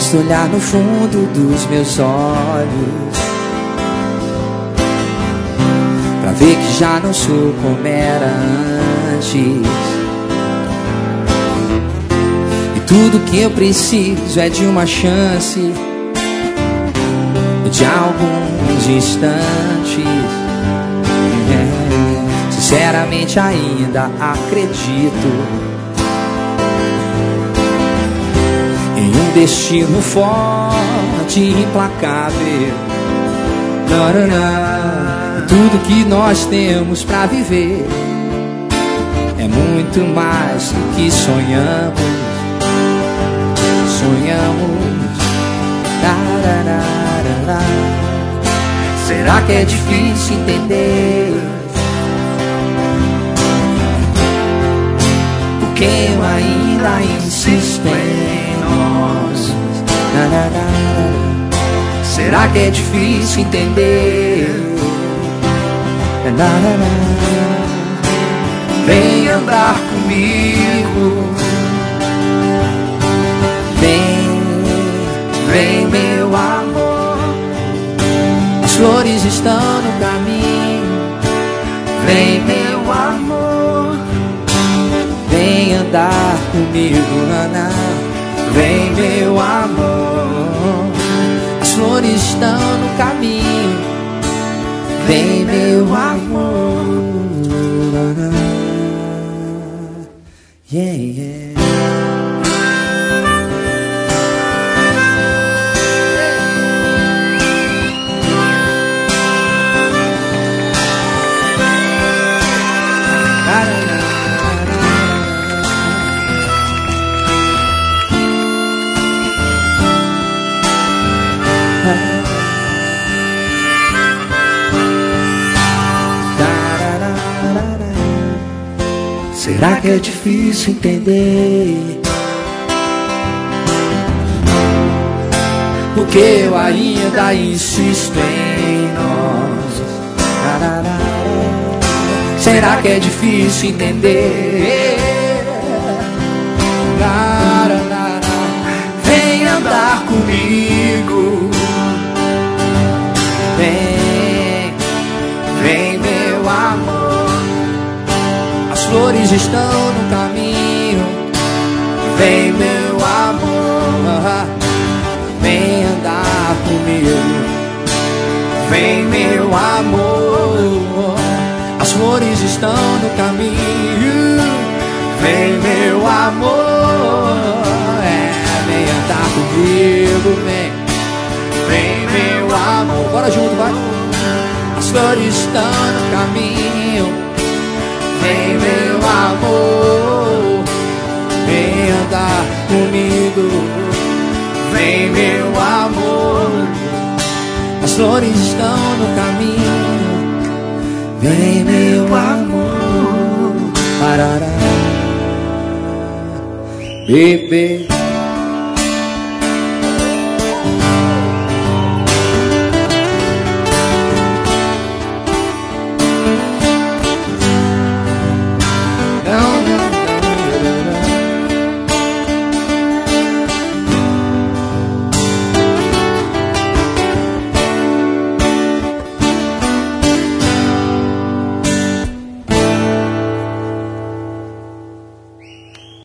Basta olhar no fundo dos meus olhos pra ver que já não sou como era antes. E tudo que eu preciso é de uma chance, de alguns instantes. Sinceramente ainda acredito em um destino forte e implacável. Tudo que nós temos pra viver é muito mais do que sonhamos. Será que é difícil entender porque eu ainda insisto em nós? Será que é difícil entender? Vem andar comigo, vem meu amor. As flores estão no caminho. Vem meu amor, vem andar comigo, Ana. Vem meu amor, as flores estão no caminho. Vem meu amor, yeah, yeah. Será que é difícil entender porque eu ainda insisto em nós? Será que é difícil entender? Vem andar comigo, vem meu amor. As flores estão no caminho. Vem meu amor, vem andar comigo. Vem meu amor, as flores estão no caminho. Vem meu amor, vem andar comigo. Vem meu amor, bora junto, vai. As flores estão no caminho. Vem meu amor, vem andar comigo. Vem meu amor, as flores estão no caminho. Vem meu amor, parará, bebê.